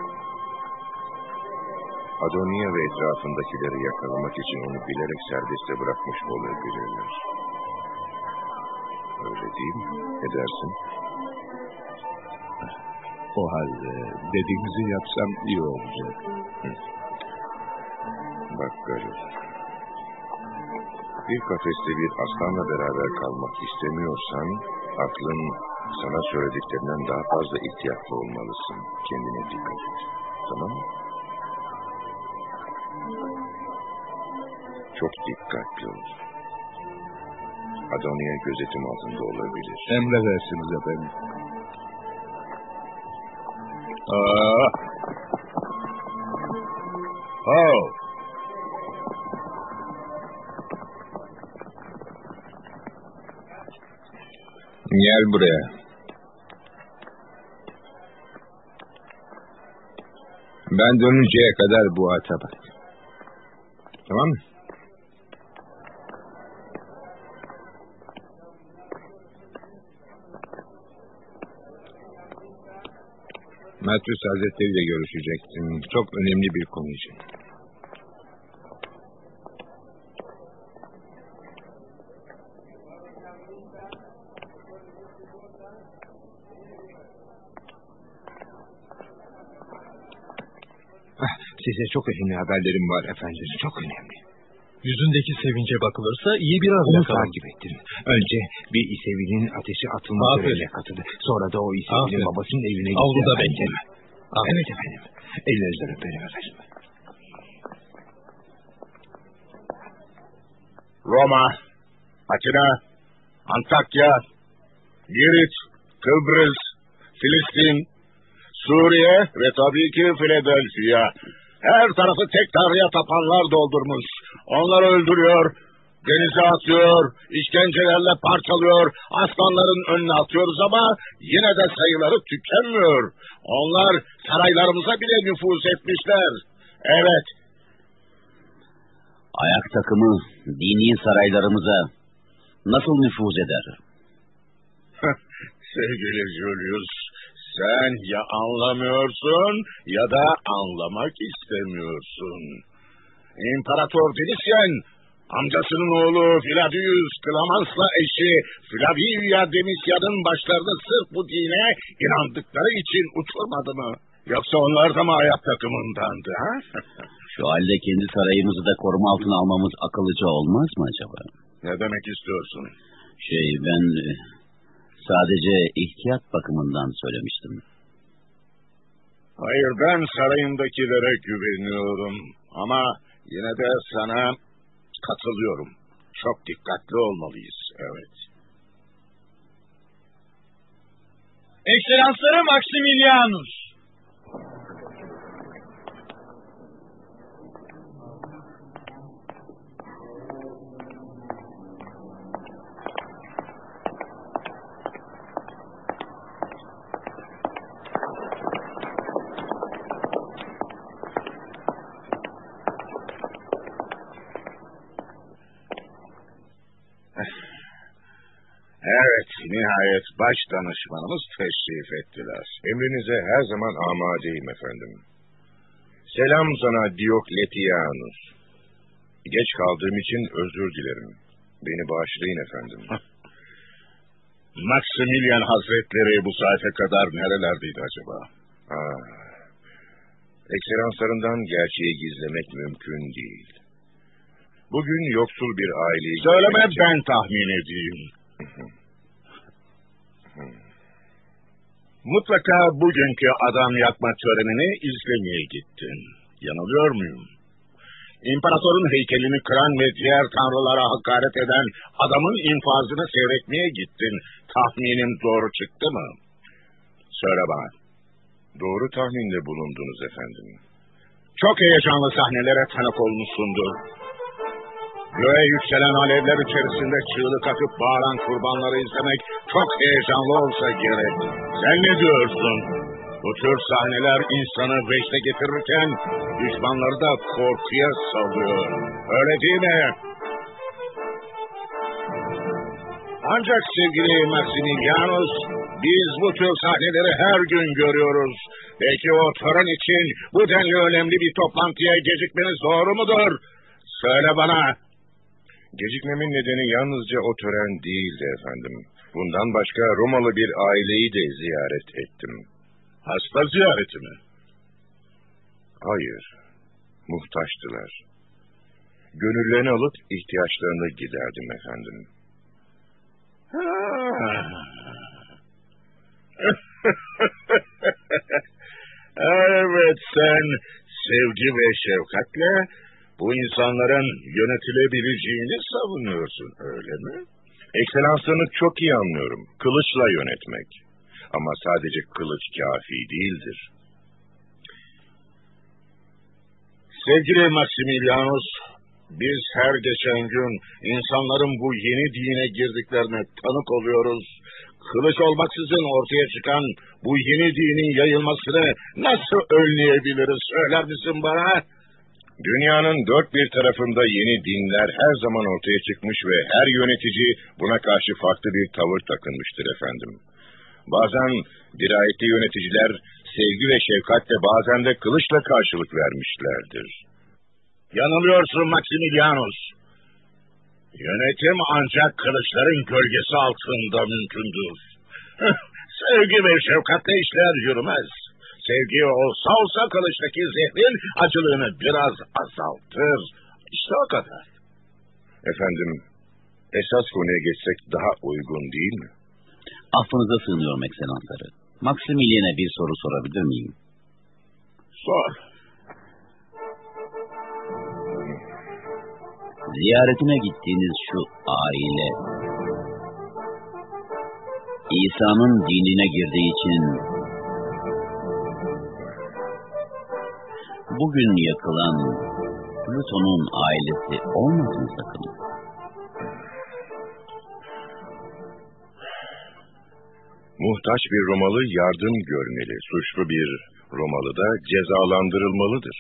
Adonia ve etrafındakileri yakalamak için onu bilerek serbeste bırakmış olabilirler. Öyle değil mi? Ne dersin? O halde dediğinizi yapsam iyi olacak. Hı. Bak Garip. Bir kafeste bir aslanla beraber kalmak istemiyorsan, aklın sana söylediklerinden daha fazla ihtiyatlı olmalısın. Kendine dikkat et. Tamam mı? Çok dikkatli ol. Adonia gözetim altında olabilir. Emredersiniz efendim. Aa. Oh. Gel buraya. Ben dönünceye kadar bu ata bak. Tamam mı? Martius Hazretleri ile görüşecektim. Çok önemli bir konu için. Size çok önemli haberlerim var efendim. Çok önemli. Yüzündeki sevince bakılırsa iyi bir haber. Onu takip ettim. Önce bir İsevi'nin ateşe atılma törenine katıldı. Sonra da o İsevi'nin babasının evine gitti. Avluda bekleme. Evet efendim. Ellerinizden öperim efendim. Roma, Atina, Antakya, Girit, Kıbrıs, Filistin, Suriye ve tabii ki Philadelphia. Her tarafı tek tanrıya tapanlar doldurmuş. Onları öldürüyor, denize atıyor, işkencelerle parçalıyor, aslanların önüne atıyoruz ama yine de sayıları tükenmiyor. Onlar saraylarımıza bile nüfuz etmişler. Evet. Ayak takımı dini saraylarımıza nasıl nüfuz eder? Sevgili Julius, sen ya anlamıyorsun ya da anlamak istemiyorsun. İmparator Dilisyen, amcasının oğlu Flavius Clamans'la eşi Flavia Demisian'ın başlarını sırf bu dine inandıkları için uçurmadı mı? Yoksa onlar da mı ayak takımındandı, ha? Şu halde kendi sarayımızı da koruma altına almamız akıllıca olmaz mı acaba? Ne demek istiyorsun? Şey, ben sadece ihtiyat bakımından söylemiştim. Hayır, ben sarayımdakilere güveniyorum. Ama yine de sana katılıyorum. Çok dikkatli olmalıyız, evet. Ekselansları Maximilianus. Evet, nihayet baş danışmanımız teşrif ettiler. Emrinize her zaman amadeyim efendim. Selam sana Diokletianus. Geç kaldığım için özür dilerim. Beni bağışlayın efendim. Maximilian Hazretleri bu saate kadar nerelerdeydi acaba? Ah, ekselanslarından gerçeği gizlemek mümkün değil. Bugün yoksul bir aileyi... Söyleme, ben tahmin edeyim. Mutlaka bugünkü adam yakma törenini izlemeye gittin. Yanılıyor muyum? İmparatorun heykelini kıran ve diğer tanrılara hakaret eden adamın infazını seyretmeye gittin. Tahminim doğru çıktı mı? Söyle bana. Doğru tahminde bulundunuz efendim. Çok heyecanlı sahnelere tanık olmuşsundur. Göğe yükselen alevler içerisinde çığlık atıp bağıran kurbanları izlemek çok heyecanlı olsa gerek. Sen ne diyorsun? Bu tür sahneler insanı veşte getirirken düşmanları da korkuya salıyor. Öyle değil mi? Ancak sevgili Maximilianus, biz bu tür sahneleri her gün görüyoruz. Belki o tören için bu denli önemli bir toplantıya gecikmeniz doğru mudur? Söyle bana. Gecikmemin nedeni yalnızca o tören değildi efendim. Bundan başka Romalı bir aileyi de ziyaret ettim. Hasta ziyareti mi? Hayır, muhtaçtılar. Gönüllerini alıp ihtiyaçlarını giderdim efendim. Evet, sen sevgi ve şefkatle bu insanların yönetilebileceğini savunuyorsun, öyle mi? Ekselanslarını çok iyi anlıyorum. Kılıçla yönetmek. Ama sadece kılıç kafi değildir. Sevgili Maximilianus, biz her geçen gün insanların bu yeni dine girdiklerine tanık oluyoruz. Kılıç olmaksızın ortaya çıkan bu yeni dinin yayılmasını nasıl önleyebiliriz, söyler misin bana? Dünyanın dört bir tarafında yeni dinler her zaman ortaya çıkmış ve her yönetici buna karşı farklı bir tavır takınmıştır efendim. Bazen dirayetli yöneticiler sevgi ve şefkatle, bazen de kılıçla karşılık vermişlerdir. Yanılıyorsun Maximilianus. Yönetim ancak kılıçların gölgesi altında mümkündür. Sevgi ve şefkatle işler yürümez. Sevgi olsa olsa kılıçtaki zehrin acılığını biraz azaltır. İşte o kadar. Efendim, esas konuya geçsek daha uygun değil mi? Affınıza sığınıyorum ekselansları. Maximilian'e bir soru sorabilir miyim? Sor. Ziyaretine gittiğiniz şu aile, İsa'nın dinine girdiği için bugün yakılan Plüton'un ailesi olmasın sakın. Muhtaç bir Romalı yardım görmeli. Suçlu bir Romalı da cezalandırılmalıdır.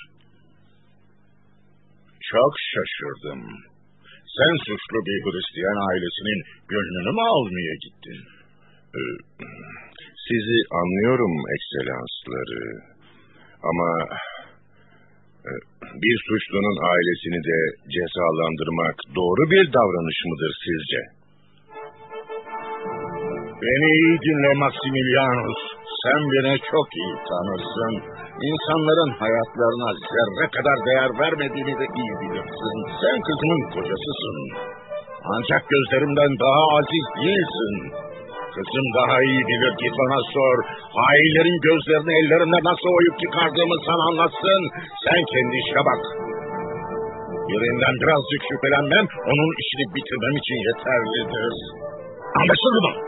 Çok şaşırdım. Sen suçlu bir Hristiyan ailesinin gönlünü mü almaya gittin? Ee, sizi anlıyorum ekselansları. Ama e, bir suçlunun ailesini de cezalandırmak doğru bir davranış mıdır sizce? Beni iyi dinle Maximilianus. Sen beni çok iyi tanırsın. İnsanların hayatlarına zerre kadar değer vermediğini de iyi bilirsin. Sen kızımın kocasısın. Ancak gözlerimden daha aziz değilsin. Kızım daha iyi bilir, git ona sor. Hainlerin gözlerini ellerimle nasıl oyup çıkardığımı sana anlatsın. Sen kendi işine bak. Birinden birazcık şüphelenmem, onun işini bitirmem için yeterlidir. Anlaşıldı mı?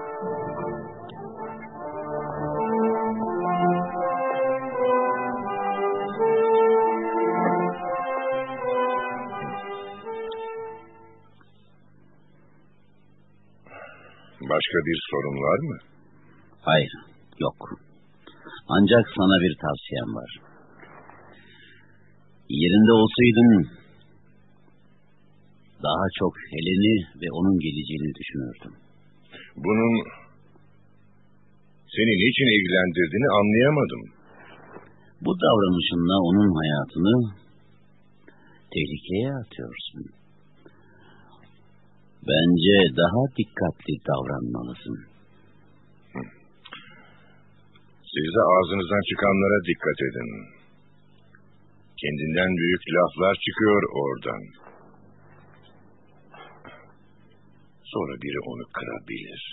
Başka bir sorun var mı? Hayır, yok. Ancak sana bir tavsiyem var. Yerinde olsaydın daha çok Helen'i ve onun geleceğini düşünürdüm. Bunun seni niçin ilgilendirdiğini anlayamadım. Bu davranışınla onun hayatını tehlikeye atıyorsun. Bence daha dikkatli davranmalısın. Siz de ağzınızdan çıkanlara dikkat edin. Kendinden büyük laflar çıkıyor oradan. Sonra biri onu kırabilir.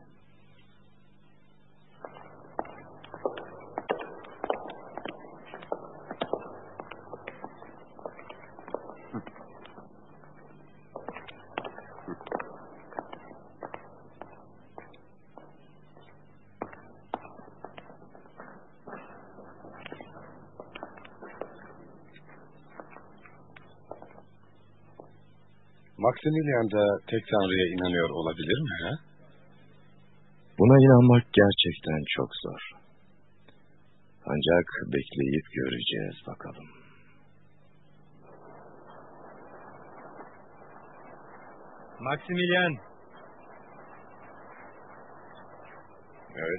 Maximilian da tek tanrıya inanıyor olabilir mi? He? Buna inanmak gerçekten çok zor. Ancak bekleyip göreceğiz bakalım. Maximilian. Evet.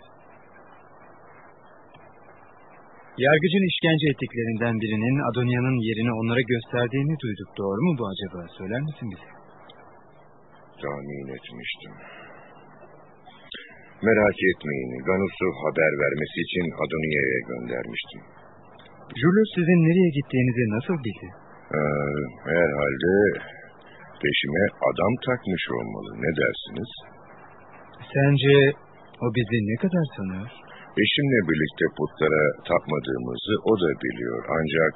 Yargıcın işkence ettiklerinden birinin Adonia'nın yerini onlara gösterdiğini duyduk. Doğru mu bu acaba? Söyler misin bize? Tahmin etmiştim. Merak etmeyin. Ganus'u haber vermesi için Adonia'ya göndermiştim. Julius sizin nereye gittiğinizi nasıl bildi? Ee, herhalde peşime adam takmış olmalı. Ne dersiniz? Sence o bizi ne kadar sanıyor? Eşimle birlikte putlara tapmadığımızı o da biliyor. Ancak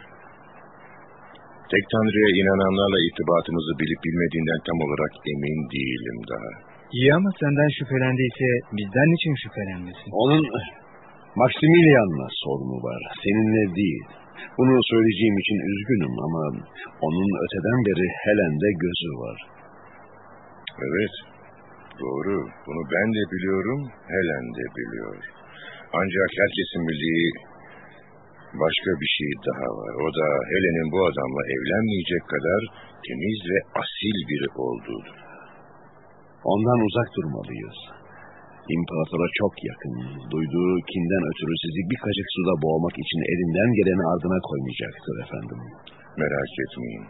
tek tanrıya inananlarla irtibatımızı bilip bilmediğinden tam olarak emin değilim daha. İyi ama senden şüphelendiyse bizden niçin şüphelenmesin? Onun Maximilian'la sorunu var, seninle değil. Bunu söyleyeceğim için üzgünüm ama onun öteden beri Helen'de gözü var. Evet, doğru. Bunu ben de biliyorum, Helen de biliyor. Ancak herkesin bildiği başka bir şey daha var. O da Helen'in bu adamla evlenmeyecek kadar temiz ve asil biri olduğudur. Ondan uzak durmalıyız. İmparatora çok yakın. Duyduğu kinden ötürü sizi bir kaşık suda boğmak için elinden geleni ardına koymayacaktır efendim. Merak etmeyin.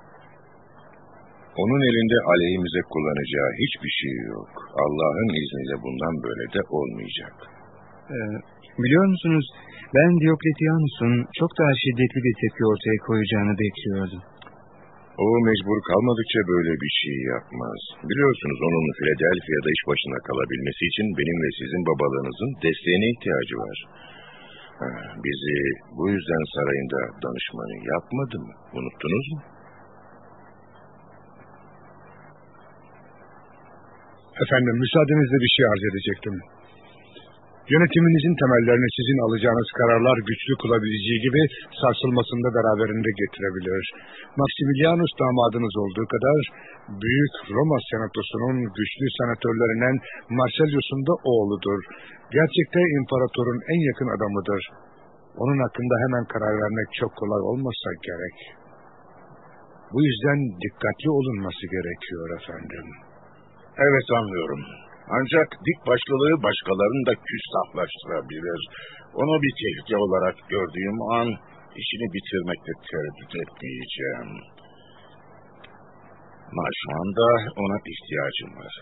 Onun elinde aleyhimize kullanacağı hiçbir şey yok. Allah'ın izniyle bundan böyle de olmayacak. Ee, biliyor musunuz, ben Diokletianus'un çok daha şiddetli bir tepki ortaya koyacağını bekliyordum. O mecbur kalmadıkça böyle bir şey yapmaz. Biliyorsunuz onun Philadelphia'da iş başına kalabilmesi için benim ve sizin babalığınızın desteğine ihtiyacı var. Ha, bizi bu yüzden sarayında danışmanı yapmadı mı? Unuttunuz mu? Efendim, müsaadenizle bir şey arz edecektim. Yönetiminizin temellerini sizin alacağınız kararlar güçlü kılabileceği gibi sarsılmasını da beraberinde getirebilir. Maximilianus damadınız olduğu kadar Büyük Roma Senatosu'nun güçlü senatörlerinden Marcellus'un da oğludur. Gerçekte imparatorun en yakın adamıdır. Onun hakkında hemen karar vermek çok kolay olmasa gerek. Bu yüzden dikkatli olunması gerekiyor efendim. Evet, anlıyorum. Ancak dik başlılığı başkalarını da küstahlaştırabilir. Onu bir tehlike olarak gördüğüm an işini bitirmekte tereddüt etmeyeceğim. Ama şu anda ona ihtiyacım var.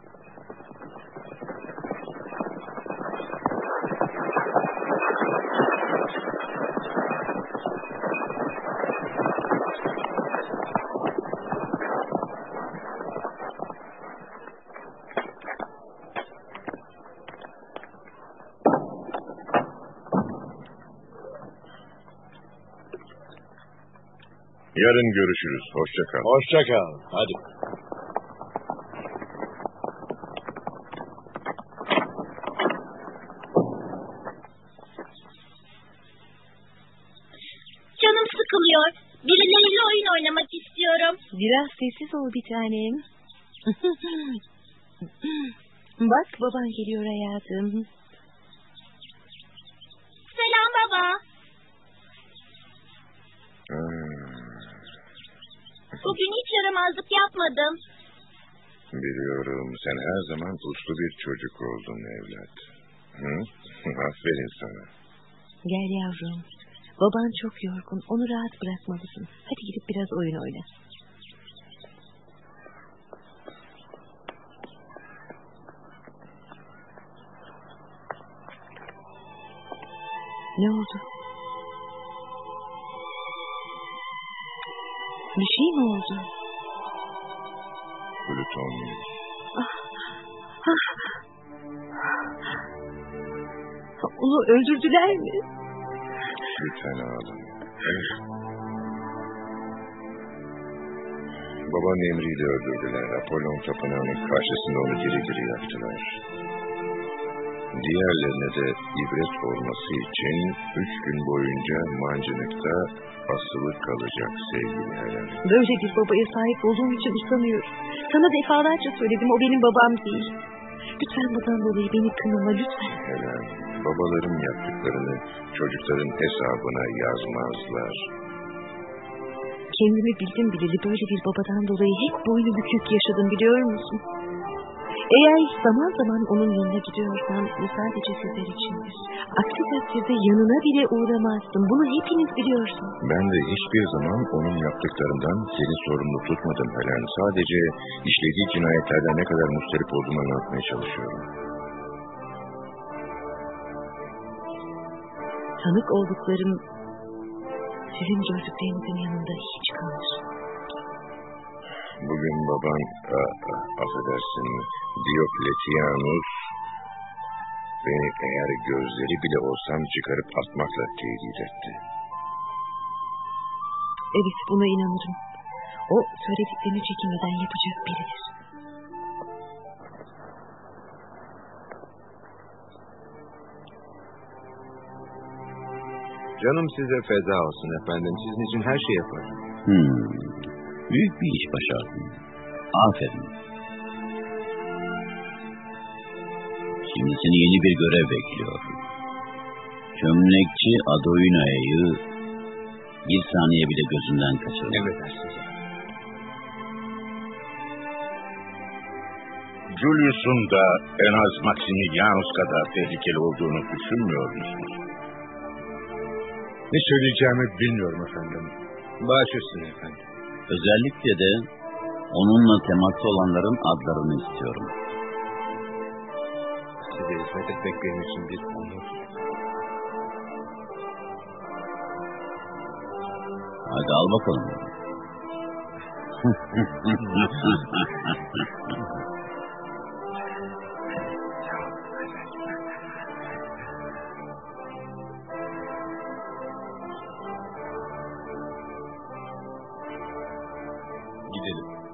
Yarın görüşürüz. Hoşça kal. Hoşça kal. Hadi. Canım sıkılıyor. Birileriyle oyun oynamak istiyorum. Biraz sessiz ol bir tanem. Bak, baban geliyor hayatım. Selam baba. Hmm. Bugün hiç yaramazlık yapmadım. Biliyorum. Sen her zaman uslu bir çocuk oldun evlat. Hı? Aferin sana. Gel yavrum. Baban çok yorgun. Onu rahat bırakmalısın. Hadi gidip biraz oyun oyna. Ne oldu? Bir şey mi oldu? Plutonyus. Ah, ah. Onu öldürdüler mi? Lütfen ağlama. Evet. Babanın emriyle öldürdüler. Apollon tapınağının karşısında onu diri diri yaktılar. Diğerlerine de ibret olması için üç gün boyunca mancınıkta asılı kalacak sevgili Helen. Böyle bir babaya sahip olduğum için utanıyorum. Sana defalarca söyledim, o benim babam değil. Lütfen bundan dolayı beni kınama, lütfen. Helen, babaların yaptıklarını çocukların hesabına yazmazlar. Kendimi bildim bileli böyle bir babadan dolayı hep boynu bükük yaşadım, biliyor musun? Eğer zaman zaman onun yanına gidiyorsan bu sadece sizler içindir. Aksi takdirde yanına bile uğramazdım. Bunu hepiniz biliyorsunuz. Ben de hiçbir zaman onun yaptıklarından seni sorumlu tutmadım Helen. Sadece işlediği cinayetlerden ne kadar mustarip olduğumu anlatmaya çalışıyorum. Tanık olduklarım sizin gördüklerinizin yanında hiç kalır. Bugün baban, a, a, affedersin, Diokletianus beni eğer gözleri bile olsam çıkarıp atmakla tehdit etti. Evet, buna inanırım. O söylediklerini çekinmeden yapacak biridir. Canım size feda olsun efendim. Sizin için her şey yaparım. Hmm. Büyük bir iş başardın. Aferin. Şimdi seni yeni bir görev bekliyor. Çömlekçi Adoina'yı bir saniye bile gözünden kaçırma. Emredersiniz. Julius'un da en az Maximilianus kadar tehlikeli olduğunu düşünmüyor musunuz? Ne söyleyeceğimi bilmiyorum efendim. Baş üstüne efendim. Özellikle de onunla teması olanların adlarını istiyorum. Size hizmet etmek benim için bir onur. Hadi al bakalım. Gidelim.